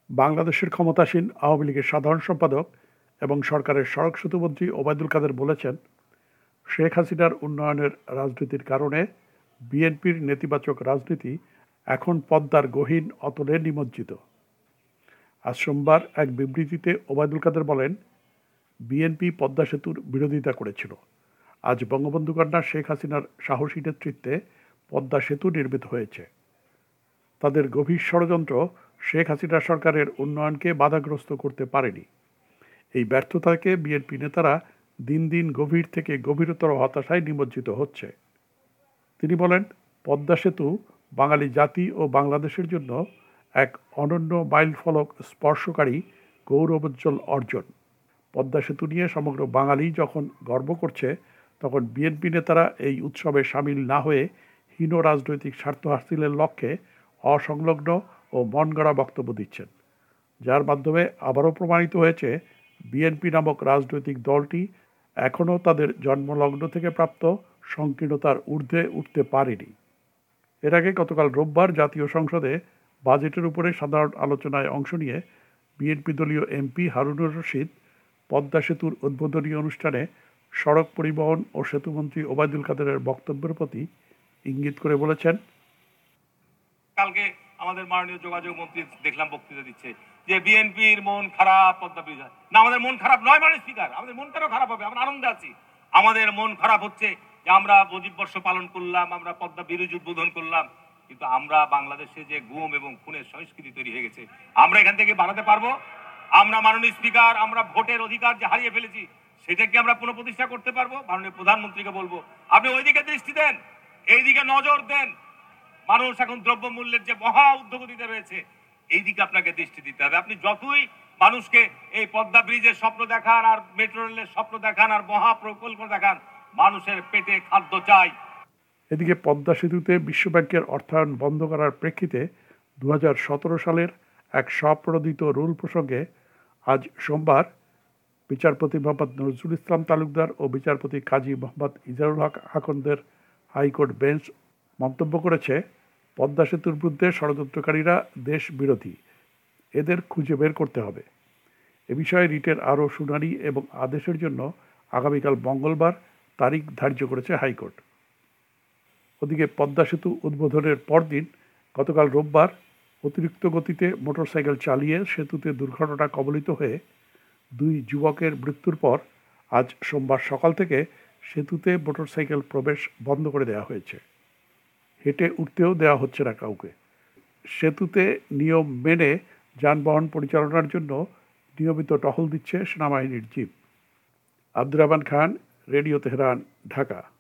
বাংলাদেশের ক্ষমতাসীন আওয়ামী লীগের সাধারণ সম্পাদক এবং সরকারের সড়ক সেতুমন্ত্রী ওবায়দুল কাদের বলেছেন, শেখ হাসিনার উন্নয়নের রাজনীতির কারণে বিএনপির নেতিবাচক রাজনীতি এখন পদ্মার গহীন অতলে নিমজ্জিত। আজ সোমবার এক বিবৃতিতে ওবায়দুল কাদের বলেন, বিএনপি পদ্মা সেতুর বিরোধিতা করেছিল। আজ বঙ্গবন্ধু কন্যা শেখ হাসিনার সাহসী নেতৃত্বে পদ্মা সেতু নির্মিত হয়েছে। তাদের গভীর ষড়যন্ত্র শেখ হাসিনা সরকারের উন্নয়নকে বাধাগ্রস্ত করতে পারেনি। এই ব্যর্থতাকে বিএনপি নেতারা দিন দিন গভীর থেকে গভীরতর হতাশায় নিমজ্জিত হচ্ছে। তিনি বলেন, পদ্মা সেতু বাঙালি জাতি ও বাংলাদেশের জন্য এক অনন্য মাইলফলক স্পর্শকারী গৌরবোজ্জ্বল অর্জন। পদ্মা সেতু নিয়ে সমগ্র বাঙালি যখন গর্ব করছে, তখন বিএনপি নেতারা এই উৎসবে সামিল না হয়ে হীন রাজনৈতিক স্বার্থ হাসিলের লক্ষ্যে অসংলগ্ন ও মনগড়া বক্তব্য দিচ্ছেন, যার মাধ্যমে আবারও প্রমাণিত হয়েছে বিএনপি নামক রাজনৈতিক দলটি এখনও তাদের জন্মলগ্ন থেকে প্রাপ্ত সংকীর্ণতার ঊর্ধ্বে উঠতে পারেনি। এর আগে গতকাল রোববার জাতীয় সংসদে বাজেটের উপরে সাধারণ আলোচনায় অংশ নিয়ে বিএনপি দলীয় এমপি হারুনুর রশিদ পদ্মা সেতুর উদ্বোধনী অনুষ্ঠানে সড়ক পরিবহন ও সেতুমন্ত্রী ওবায়দুল কাদেরের বক্তব্যের প্রতি ইঙ্গিত করে বলেছেন, কালকে আমাদের মাননীয় যোগাযোগ মন্ত্রী দেখলাম বক্তৃতা দিচ্ছে যে বিএনপির মন খারাপ পদ্মা ব্রিজ। না, আমাদের মন খারাপ নয় মাননীয় স্পিকার, আমাদের মন কেন খারাপ হবে? আমরা আনন্দে আছি। আমাদের মন খারাপ হচ্ছে যে আমরা মুজিব বর্ষ পালন করলাম, আমরা পদ্মা ব্রিজ উদ্বোধন করলাম, কিন্তু আমরা বাংলাদেশে যে গুম এবং খুনের সংস্কৃতি তৈরি হয়ে গেছে, আমরা এখান থেকে বাড়াতে পারবো? আমরা মাননীয় স্পিকার, আমরা ভোটের অধিকার যে হারিয়ে ফেলেছি সেটাকে আমরা পুনঃপ্রতিষ্ঠা করতে পারবো? মাননীয় প্রধানমন্ত্রীকে বলবো, আপনি ওইদিকে দৃষ্টি দেন, এইদিকে নজর দেন। মানুষ এখন দ্রব্যমূল্যের যে মহা ঊর্ধ্বগতিতে রয়েছে, এই দিকে আপনাকে দৃষ্টি দিতে হবে। আপনি যতই মানুষকে এই পদ্মা ব্রিজের স্বপ্ন দেখান, আর মেট্রো রেলের স্বপ্ন দেখান, আর মহা প্রকল্প দেখান, মানুষের পেটে খাদ্য চাই। এদিকে পদ্মা সেতুতে বিশ্বব্যাংকের অর্থায়ন বন্ধ করার প্রেক্ষিতে 2017 সালের এক স্বপ্রণোদিত রুল প্রসঙ্গে আজ সোমবার বিচারপতি মোহাম্মদ নজরুল ইসলাম তালুকদার ও বিচারপতি কাজী মোহাম্মদ ইজারুল হক আকন্দের হাইকোর্ট বেঞ্চ মন্তব্য করেছে, পদ্মা সেতুর বিরুদ্ধে ষড়যন্ত্রকারীরা দেশ বিরোধী, এদের খুঁজে বের করতে হবে। এ বিষয়ে রিটের আরও শুনানি এবং আদেশের জন্য আগামীকাল মঙ্গলবার তারিখ ধার্য করেছে হাইকোর্ট। ওদিকে পদ্মা সেতু উদ্বোধনের পরদিন গতকাল রোববার অতিরিক্ত গতিতে মোটরসাইকেল চালিয়ে সেতুতে দুর্ঘটনা কবলিত হয়ে 2 যুবকের মৃত্যুর পর আজ সোমবার সকাল থেকে সেতুতে মোটরসাইকেল প্রবেশ বন্ধ করে দেওয়া হয়েছে। হেঁটে উঠতেও দেওয়া হচ্ছে না কাউকে। সেতুতে নিয়ম মেনে যানবাহন পরিচালনার জন্য নিয়মিত টহল দিচ্ছে সেনাবাহিনীর jeep. Abdur Rahman Khan, radio Tehran, Dhaka.